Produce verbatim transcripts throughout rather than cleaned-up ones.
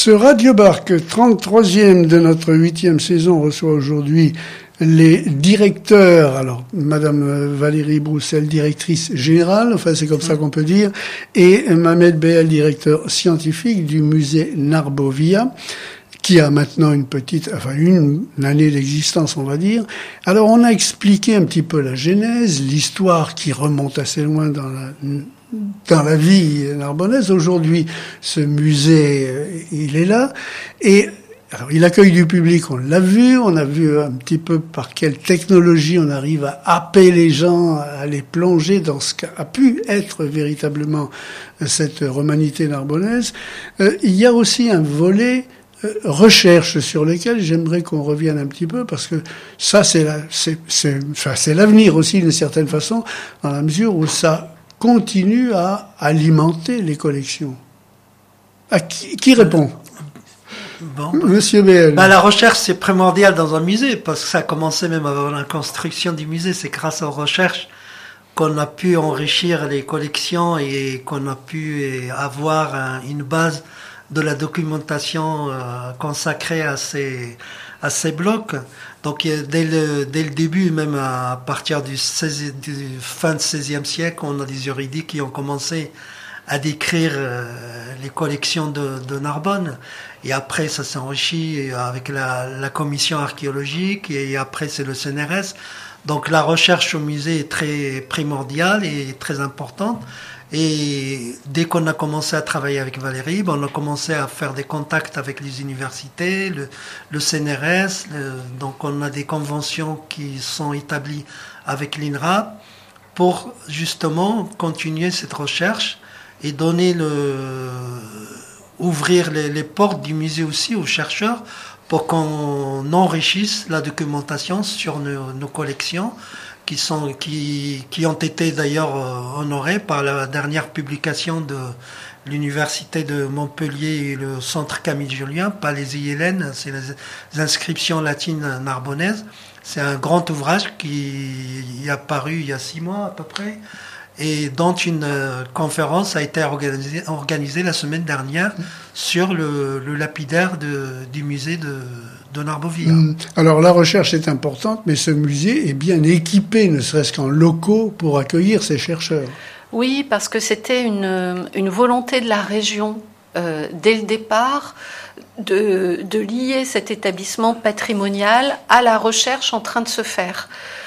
Ce Radio Barque, trente-troisième de notre huitième saison, reçoit aujourd'hui les directeurs, alors Madame Valérie Broussel, directrice générale, enfin c'est comme ça qu'on peut dire, et Mohamed Behel, directeur scientifique du musée Narbovia, qui a maintenant une petite, enfin une, une année d'existence, on va dire. Alors on a expliqué un petit peu la genèse, l'histoire qui remonte assez loin dans la dans la vie narbonnaise. Aujourd'hui, ce musée, il est là, et alors, il accueille du public, on l'a vu, on a vu un petit peu par quelle technologie on arrive à happer les gens, à les plonger dans ce qu'a pu être véritablement cette romanité narbonnaise. Euh, il y a aussi un volet euh, recherche sur lequel j'aimerais qu'on revienne un petit peu, parce que ça, c'est, la, c'est, c'est, enfin, c'est l'avenir aussi d'une certaine façon, dans la mesure où ça continue à alimenter les collections. À qui, qui répond ? Bon, bah, Monsieur Behel. Bah, la recherche, c'est primordial dans un musée, parce que ça a commencé même avant la construction du musée. C'est grâce aux recherches qu'on a pu enrichir les collections et qu'on a pu avoir un, une base de la documentation euh, consacrée à ces, à ces blocs. Donc, dès le, dès le début, même à partir du, seizième, du fin du seizième siècle, on a des juridiques qui ont commencé à décrire euh, les collections de, de Narbonne. Et après, ça s'est enrichi avec la, la commission archéologique, et après, c'est le C N R S. Donc, la recherche au musée est très primordiale et très importante. Et dès qu'on a commencé à travailler avec Valérie, ben, on a commencé à faire des contacts avec les universités, le, le C N R S. Le, donc, on a des conventions qui sont établies avec l'I N R A pour justement continuer cette recherche et donner le, ouvrir les, les portes du musée aussi aux chercheurs pour qu'on enrichisse la documentation sur nos, nos collections qui sont, qui, qui ont été d'ailleurs honorées par la dernière publication de l'université de Montpellier et le centre Camille Julien, pas les I L N, c'est les inscriptions latines narbonnaises. C'est un grand ouvrage qui est apparu il y a six mois à peu près, et dont une euh, conférence a été organisée, organisée la semaine dernière sur le, le lapidaire de, du musée de, de Narbovia. Mmh. Alors la recherche est importante, mais ce musée est bien équipé, ne serait-ce qu'en locaux, pour accueillir ces chercheurs. Oui, parce que c'était une, une volonté de la région, euh, dès le départ, de, de lier cet établissement patrimonial à la recherche en train de se faire.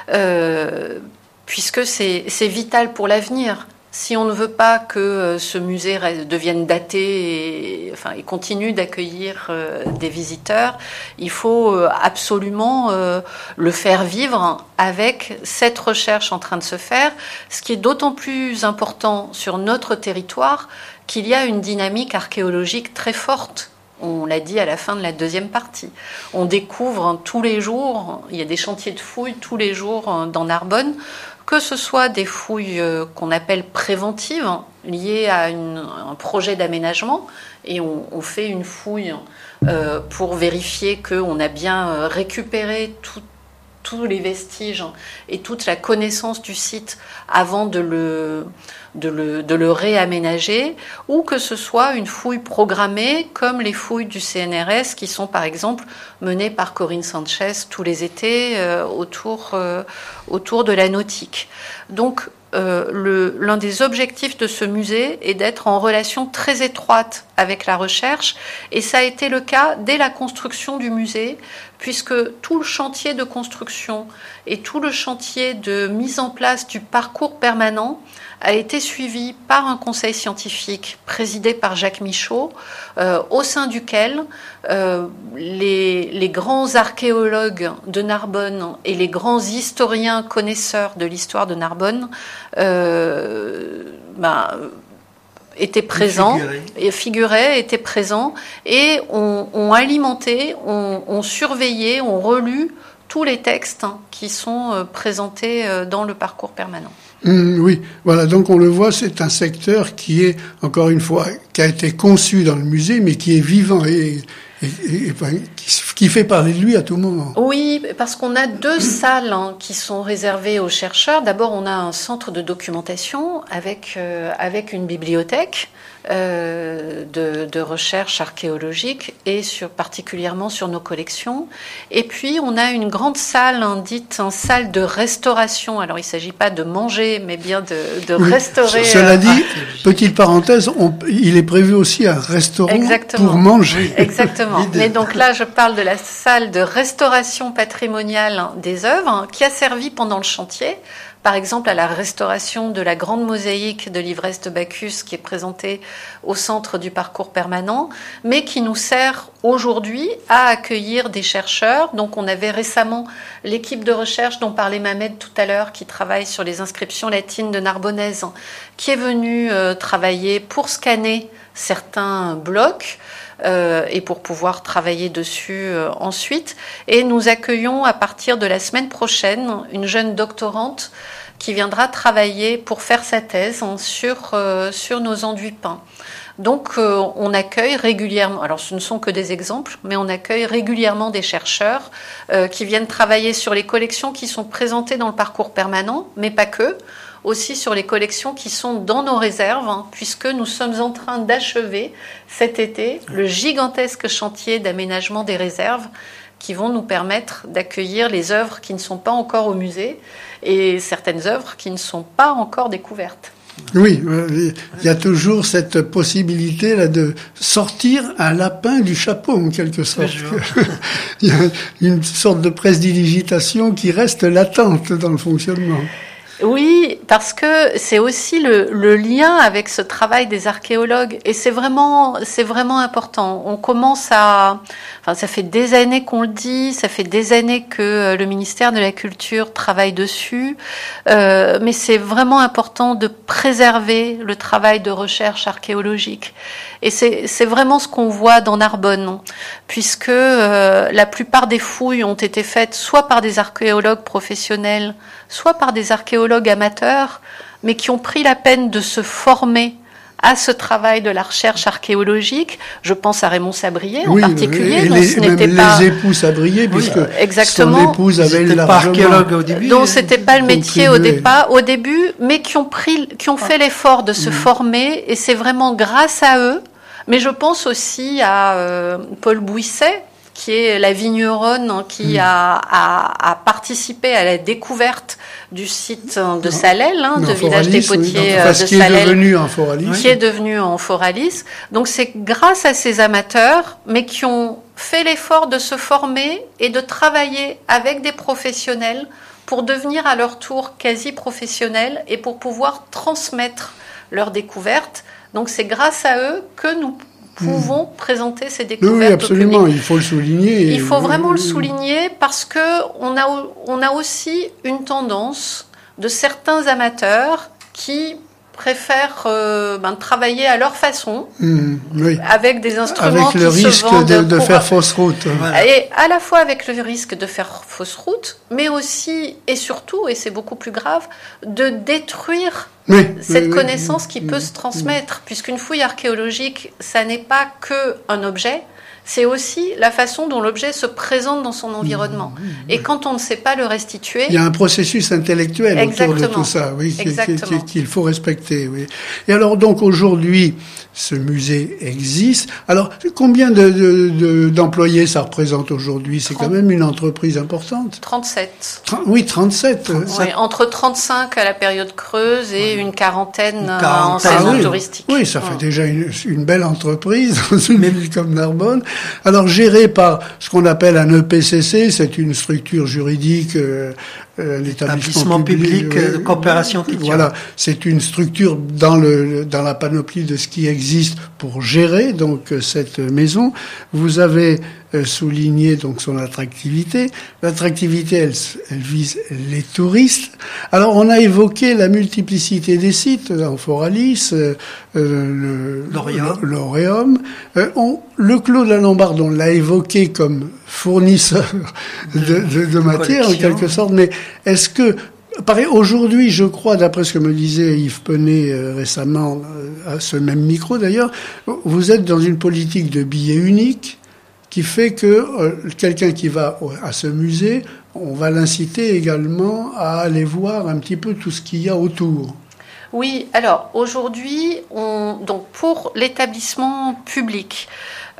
Euh, puisque c'est, c'est vital pour l'avenir. Si on ne veut pas que ce musée devienne daté et, enfin, et continue d'accueillir euh, des visiteurs, il faut absolument euh, le faire vivre avec cette recherche en train de se faire, ce qui est d'autant plus important sur notre territoire qu'il y a une dynamique archéologique très forte. On l'a dit à la fin de la deuxième partie. On découvre tous les jours, il y a des chantiers de fouilles tous les jours dans Narbonne, que ce soit des fouilles qu'on appelle préventives, liées à une, un projet d'aménagement, et on, on fait une fouille euh, pour vérifier qu'on a bien récupéré tout, tous les vestiges et toute la connaissance du site avant de le, de le, de le réaménager, ou que ce soit une fouille programmée comme les fouilles du C N R S qui sont par exemple menées par Corinne Sanchez tous les étés euh, autour, euh, autour de la nautique. Donc euh, le, l'un des objectifs de ce musée est d'être en relation très étroite avec la recherche, et ça a été le cas dès la construction du musée, puisque tout le chantier de construction et tout le chantier de mise en place du parcours permanent a été suivi par un conseil scientifique présidé par Jacques Michaud, euh, au sein duquel euh, les, les grands archéologues de Narbonne et les grands historiens connaisseurs de l'histoire de Narbonne euh, ben, étaient présents, et figuraient, étaient présents, et ont, ont alimenté, ont, ont surveillé, ont relu tous les textes qui sont présentés dans le parcours permanent. Mmh, oui, voilà, donc on le voit, c'est un secteur qui est, encore une fois, qui a été conçu dans le musée, mais qui est vivant et, et, et, et qui, qui fait parler de lui à tout moment. Oui, parce qu'on a deux salles hein, qui sont réservées aux chercheurs. D'abord, on a un centre de documentation avec, euh, avec une bibliothèque euh, de, de recherche archéologique et sur, particulièrement sur nos collections. Et puis, on a une grande salle, hein, dite une salle de restauration. Alors, il ne s'agit pas de manger, mais bien de, de oui. restaurer. Cela euh, dit, petite parenthèse, on, il est prévu aussi un restaurant Exactement. pour manger. Exactement. Mais donc là, je parle de la salle de restauration patrimoniale des œuvres hein, qui a servi pendant le chantier, par exemple à la restauration de la grande mosaïque de l'ivresse de Bacchus qui est présentée au centre du parcours permanent, mais qui nous sert aujourd'hui à accueillir des chercheurs. Donc on avait récemment l'équipe de recherche dont parlait Mamed tout à l'heure, qui travaille sur les inscriptions latines de Narbonnaise, qui est venue euh, travailler pour scanner certains blocs euh, et pour pouvoir travailler dessus euh, ensuite. Et nous accueillons à partir de la semaine prochaine une jeune doctorante qui viendra travailler pour faire sa thèse hein, sur, euh, sur nos enduits peints. Donc euh, on accueille régulièrement, alors ce ne sont que des exemples, mais on accueille régulièrement des chercheurs euh, qui viennent travailler sur les collections qui sont présentées dans le parcours permanent, mais pas que, aussi sur les collections qui sont dans nos réserves, hein, puisque nous sommes en train d'achever cet été le gigantesque chantier d'aménagement des réserves qui vont nous permettre d'accueillir les œuvres qui ne sont pas encore au musée et certaines œuvres qui ne sont pas encore découvertes. Oui, il y a toujours cette possibilité là de sortir un lapin du chapeau en quelque sorte. Il y a une sorte de prestidigitation qui reste latente dans le fonctionnement. Oui, parce que c'est aussi le, le lien avec ce travail des archéologues et c'est vraiment, c'est vraiment important. On commence à, enfin, ça fait des années qu'on le dit, ça fait des années que le ministère de la Culture travaille dessus, euh, mais c'est vraiment important de préserver le travail de recherche archéologique. Et c'est, c'est vraiment ce qu'on voit dans Narbonne, puisque euh, la plupart des fouilles ont été faites soit par des archéologues professionnels, soit par des archéologues amateurs, mais qui ont pris la peine de se former à ce travail de la recherche archéologique. Je pense à Raymond Sabrier en oui, particulier. Et dont les, ce même n'était pas... les époux Sabrier, puisque oui, exactement. son épouse avait largement... pas archéologue au début. Donc c'était pas le métier au départ, au début, mais qui ont pris, qui ont fait l'effort de se mmh. former, et c'est vraiment grâce à eux. Mais je pense aussi à euh, Paul Bouisset, qui est la vigneronne hein, qui mmh. a, a, a participé à la découverte du site de Salelles, hein, de Village des Potiers oui. enfin, de qui Salelles, est devenu un Foralis. qui est devenu un Foralis. Donc c'est grâce à ces amateurs, mais qui ont fait l'effort de se former et de travailler avec des professionnels pour devenir à leur tour quasi professionnels et pour pouvoir transmettre leurs découvertes. Donc c'est grâce à eux que nous pouvons mmh. présenter ces découvertes. Oui, absolument, au public. Il faut le souligner. Il faut vraiment le souligner parce que on a, on a aussi une tendance de certains amateurs qui préfèrent euh, ben, travailler à leur façon, mmh, oui. avec des instruments avec le qui risque se vendent de, de pour... faire fausse route. Voilà. Et à la fois avec le risque de faire fausse route, mais aussi et surtout, et c'est beaucoup plus grave, de détruire oui, cette oui, connaissance oui, qui oui, peut oui, se transmettre, oui. puisqu'une fouille archéologique, ça n'est pas que un objet, c'est aussi la façon dont l'objet se présente dans son environnement. Mmh, mmh, et quand on ne sait pas le restituer... Il y a un processus intellectuel Exactement. autour de tout ça, oui, qu'il, qu'il faut respecter. Oui. Et alors donc aujourd'hui, ce musée existe. Alors combien de, de, de, d'employés ça représente aujourd'hui? C'est trente quand même une entreprise importante. trente-sept. Tr- oui, trente-sept. trente-sept. Oui, entre trente-cinq à la période creuse et une quarantaine, une quarantaine. en saison ah, oui. touristique. Oui, ça fait mmh. déjà une, une belle entreprise dans une ville comme Narbonne. Alors géré par ce qu'on appelle un E P C C, c'est une structure juridique, euh, un établissement public, public de coopération culturelle. Voilà, c'est une structure dans le dans la panoplie de ce qui existe pour gérer donc cette maison. Vous avez euh, souligné donc son attractivité. L'attractivité, elle, elle vise les touristes. Alors on a évoqué la multiplicité des sites, Amphoralis, euh, le L'Auréum. L'Auréum. Euh, on, le Clos de la Lombarde, on l'a évoqué comme fournisseur de, de, de matière en quelque sorte, mais est-ce que, pareil, aujourd'hui, je crois, d'après ce que me disait Yves Penet euh, récemment, euh, à ce même micro d'ailleurs, vous êtes dans une politique de billets uniques, qui fait que euh, quelqu'un qui va à ce musée, on va l'inciter également à aller voir un petit peu tout ce qu'il y a autour. Oui, alors aujourd'hui, on, donc pour l'établissement public,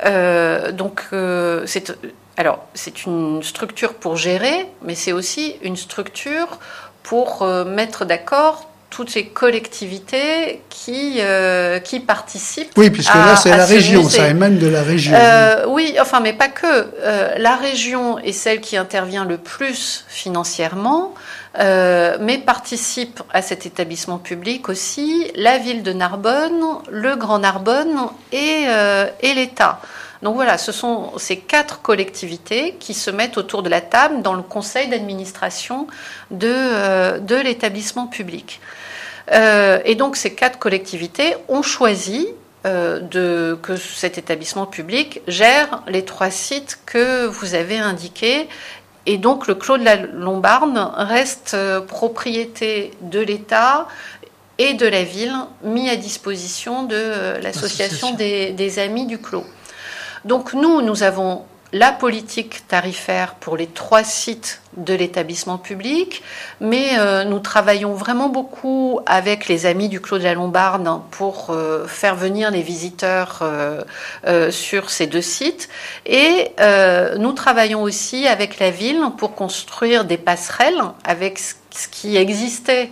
euh, donc euh, c'est alors c'est une structure pour gérer, mais c'est aussi une structure pour euh, mettre d'accord toutes ces collectivités qui euh, qui participent. Oui, puisque à, là c'est la région, musée. Ça émane de la région. Euh, oui, enfin, mais pas que. Euh, la région est celle qui intervient le plus financièrement, euh, mais participe à cet établissement public aussi la ville de Narbonne, le Grand Narbonne et euh, et l'État. Donc voilà, ce sont ces quatre collectivités qui se mettent autour de la table dans le conseil d'administration de, euh, de l'établissement public. Euh, et donc ces quatre collectivités ont choisi euh, de, que cet établissement public gère les trois sites que vous avez indiqués. Et donc le Clos de la Lombarne reste euh, propriété de l'État et de la ville, mis à disposition de euh, l'association des, des Amis du Clos. Donc nous, nous avons la politique tarifaire pour les trois sites de l'établissement public, mais euh, nous travaillons vraiment beaucoup avec les Amis du Clos de la Lombarne pour euh, faire venir les visiteurs euh, euh, sur ces deux sites. Et euh, nous travaillons aussi avec la ville pour construire des passerelles avec ce qui existait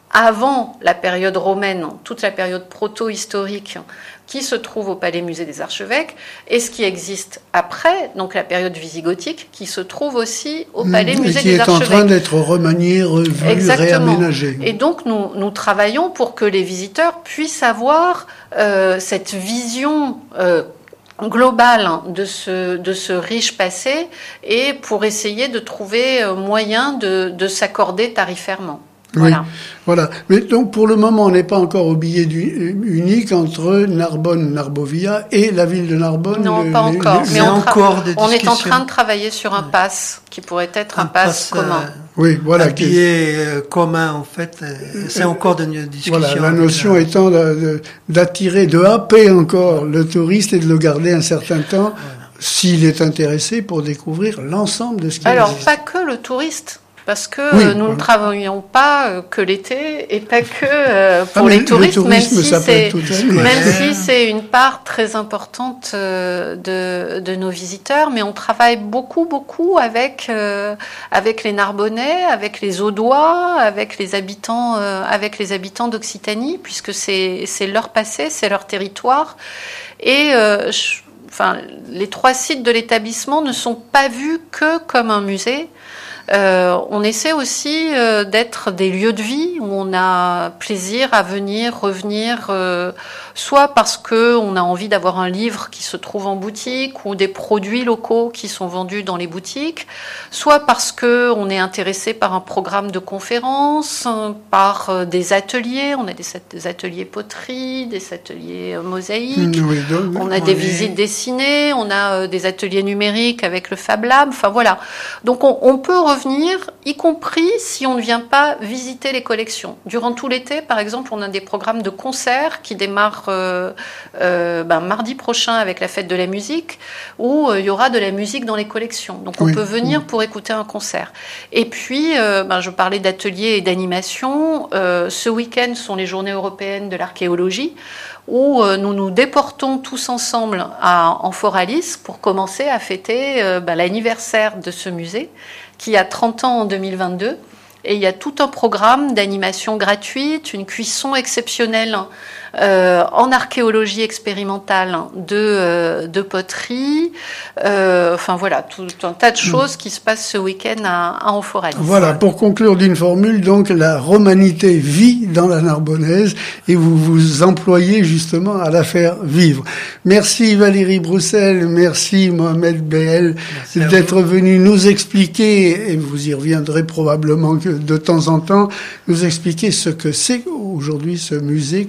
avant la période romaine, toute la période proto-historique qui se trouve au Palais Musée des Archevêques, et ce qui existe après, donc la période visigothique, qui se trouve aussi au Palais mmh, Musée et qui des est Archevêques. en train d'être remanié, revu, Exactement. réaménagé. Et donc nous, nous travaillons pour que les visiteurs puissent avoir euh, cette vision euh, globale de ce, de ce riche passé, et pour essayer de trouver moyen de, de s'accorder tarifairement. Voilà. Oui, voilà. Mais donc pour le moment, on n'est pas encore au billet du, unique entre Narbonne, Narbovia et la ville de Narbonne. Non, le, pas les, encore. les... Mais on, encore tra- on est en train de travailler sur un pass qui pourrait être un, un pass, pass commun. Euh, oui, voilà. Un billet euh, commun, en fait. Euh, c'est encore de discussion. Voilà, la notion la... étant de, de, d'attirer, de happer encore le touriste et de le garder un certain temps, voilà, s'il est intéressé pour découvrir l'ensemble de ce qui Alors, existe. Alors, pas que le touriste. Parce que oui, euh, nous voilà. ne travaillons pas euh, que l'été et pas que euh, pour ah, les touristes, le même si c'est même si c'est une part très importante euh, de, de nos visiteurs, mais on travaille beaucoup beaucoup avec euh, avec les Narbonnais, avec les Audois, avec les habitants euh, avec les habitants d'Occitanie, puisque c'est c'est leur passé, c'est leur territoire, et euh, je, enfin les trois sites de l'établissement ne sont pas vus que comme un musée. Euh, on essaie aussi euh, d'être des lieux de vie où on a plaisir à venir, revenir, euh, soit parce que on a envie d'avoir un livre qui se trouve en boutique ou des produits locaux qui sont vendus dans les boutiques, soit parce que on est intéressé par un programme de conférences, par euh, des ateliers. On a des, des ateliers poterie, des ateliers euh, mosaïques, oui, donc, on a des visites dessinées, on a euh, des ateliers numériques avec le Fab Lab. Enfin voilà. Donc on, on peut revenir, y compris si on ne vient pas visiter les collections. Durant tout l'été, par exemple, on a des programmes de concerts qui démarrent euh, euh, ben, mardi prochain avec la fête de la musique, où euh, il y aura de la musique dans les collections. Donc on oui. peut venir pour écouter un concert. Et puis, euh, ben, je parlais d'ateliers et d'animation. Euh, ce week-end sont les journées européennes de l'archéologie, où euh, nous nous déportons tous ensemble à, en Fort-Alice pour commencer à fêter euh, ben, l'anniversaire de ce musée, qui a trente ans en deux mille vingt-deux. Et il y a tout un programme d'animation gratuite, une cuisson exceptionnelle euh, en archéologie expérimentale de, euh, de poterie. Euh, enfin voilà, tout un tas de choses qui se passent ce week-end à, à Amphoralis. Voilà, pour conclure d'une formule, donc la romanité vit dans la Narbonnaise et vous vous employez justement à la faire vivre. Merci Valérie Broussel, merci Mohamed Behel d'être venu nous expliquer, et vous y reviendrez probablement que de temps en temps, nous expliquer ce que c'est aujourd'hui ce musée, comment il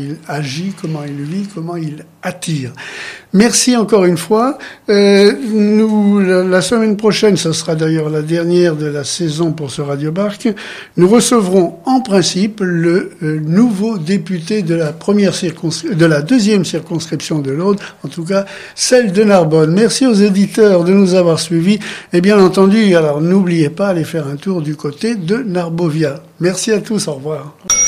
il agit, comment il vit, comment il attire. Merci encore une fois. Euh, nous, la, la semaine prochaine, ce sera d'ailleurs la dernière de la saison pour ce Radio Barque, nous recevrons en principe le euh, nouveau député de la première circonscription, de la deuxième circonscription de l'Aude, en tout cas celle de Narbonne. Merci aux éditeurs de nous avoir suivis et bien entendu, alors n'oubliez pas d'aller faire un tour du côté de Narbovia. Merci à tous, au revoir.